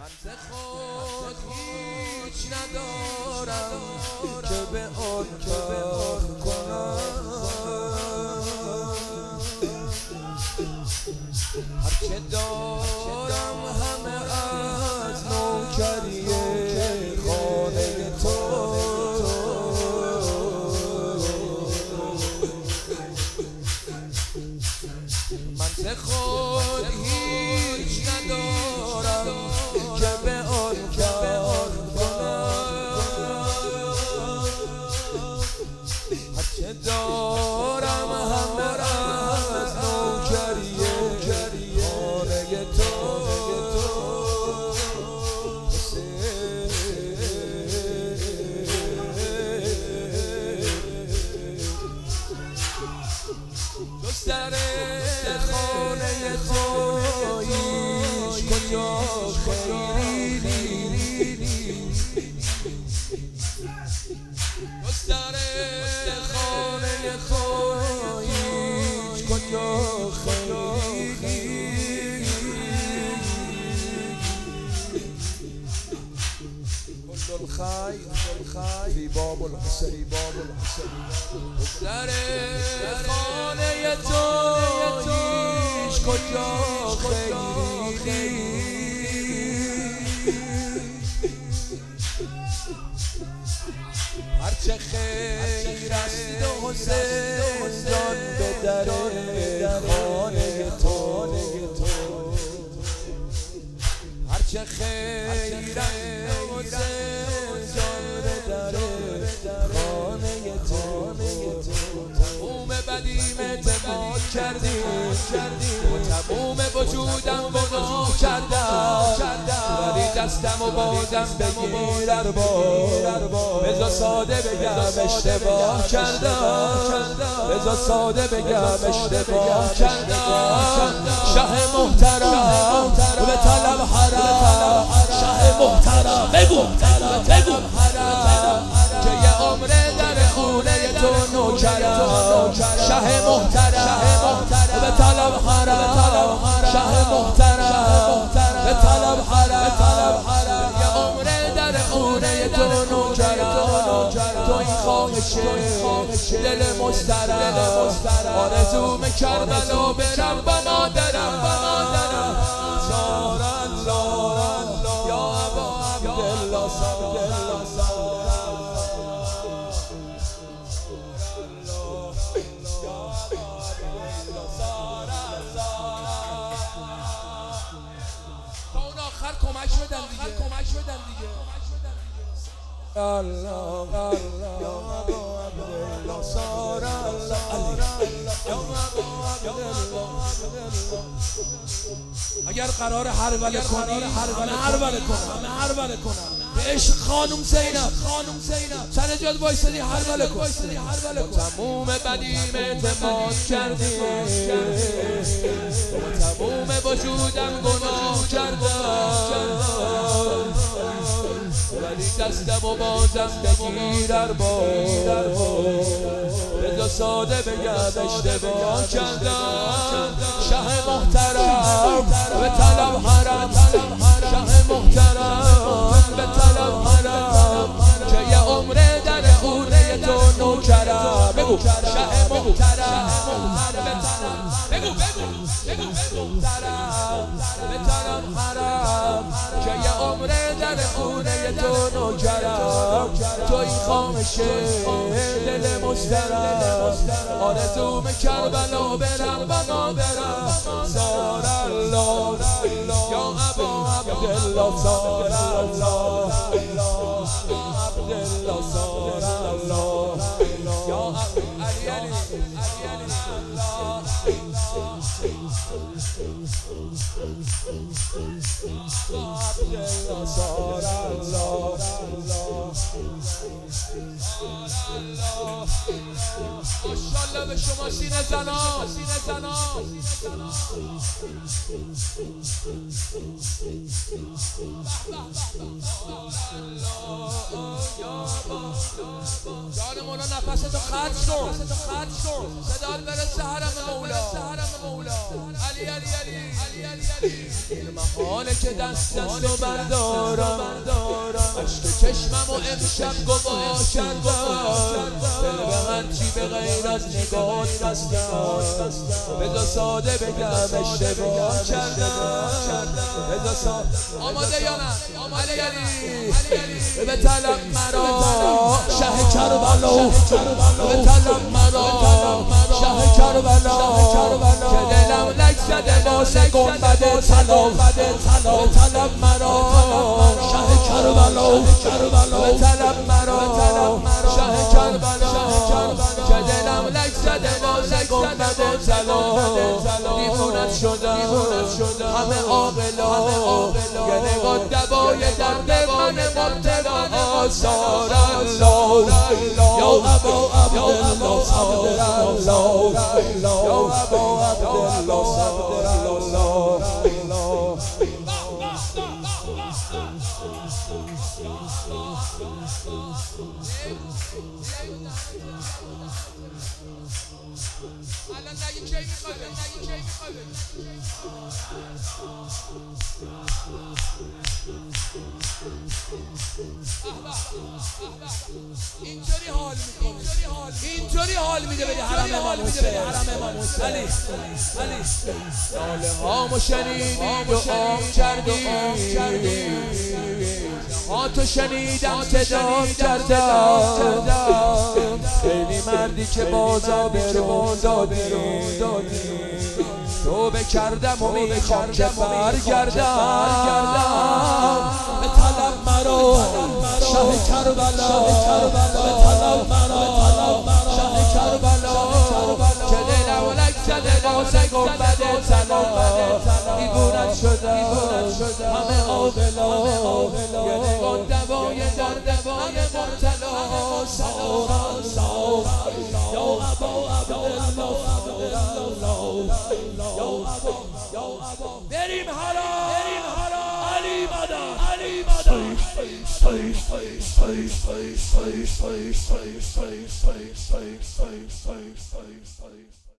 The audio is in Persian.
ز خود هیچ ندارم که به آن فخر کنم، هرچه دارم همه از نوکری خانه تو. من ز خود هیچ ندارم که به آن فخر کنم، هرچه دارم همه از نوکری خانه تو. جز در خانه تو هیچ کجا خیری نیست، جز در خانه تو هیچ کجا خیری نیست. کل الخیر فی باب الحسین، جز در خانه تو هیچ کجا خیری نیست، هرچه خیر است و حسین جان به در خانه تو. هرچه خیر است و حسین جان به در خانه تو. تموم بدیم اعتماد کردی و تموم وجودم گناه کردم، ولی دستم و بازم بگیر ارباب. بذار ساده بگم اشتباه کردم، بذار ساده بگم اشتباه کردم. شه محترم به طلب حرم، شه محترم بگو که یه عمر در خونه تو نوکرم. شه محترم به طلب حرم، شه محترم به طلب حرم، یه عمر در خونه تو نوکرم. تو این خواهش دل مضطرب، آرزوم کربلا برم با مادرم. یا ابا عبدالله تا اون آخر کمک بدم دیگه. الله یا ابا عبدالله سار الله یا ابا عبدالله. اگر قرار هروله کنی همه هروله کنم به عشق خانم زینب سر جاد وایسادی هروله کن. تموم بدیم اعتماد کردی و تموم وجودم گناه کردم، ولی دستم و بازم بگیر ارباب. بذار ساده بگم اشتباه کردم. شه محترم به طلب حرم، شه محترم به طلب حرم، که یه عمر در خونه تو نوکرم. بگو شه محترم بگو به طلب حرم، که یه عمر در خونه تو نوکرم. تو این خامش دل مضطرب، آرزوم کربلا برم و مادرم. سار الله یا ابا عبدالله سار الله عبدالله سار الله یا علی سار الله. ماشاءالله به شما سینه زنا. جان مولا نفستو خرج کن، صدات برسه حرم مولا. علی این محاله که دست و بردارم عشق چشمم و امشب گواه کردم دل به هرچی به غیر از نگاه بستم بذار ساده بگم اشتباه کردم بذار ساده آماده یا نه علی به طلب مرا شه کربلا به طلب مرا شه کربلا که دلم لک زده واسه گنبد طلا به طلب مرا شه کربلا به طلب مرا شه کربلا که دلم لک زده واسه گنبد طلا دیوونت شدم همه عاقلا یه نگاه دوای درد من مبتلا آثار الله یا ابا عبدالله صبر الله یا ابا عبدالله صبر الله الان نگی کی میخوای اینطوری حال میده بری حرم امام حسین علی ناله هامو شنیدی و آم کردی ها تو شنیدم صدا کردم خیلی مردی که بازا برون دادی توبه کردم و میخوام که برگردم به طلب مرا شه کربلا به طلب مرا شه کربلا که دلم لک زده واسه گنبد طلا دیوونت شدم همه عاقلا یه نگاه دوای درد من مبتلا الله یا ابا عبدالله بریم حالا علی مدد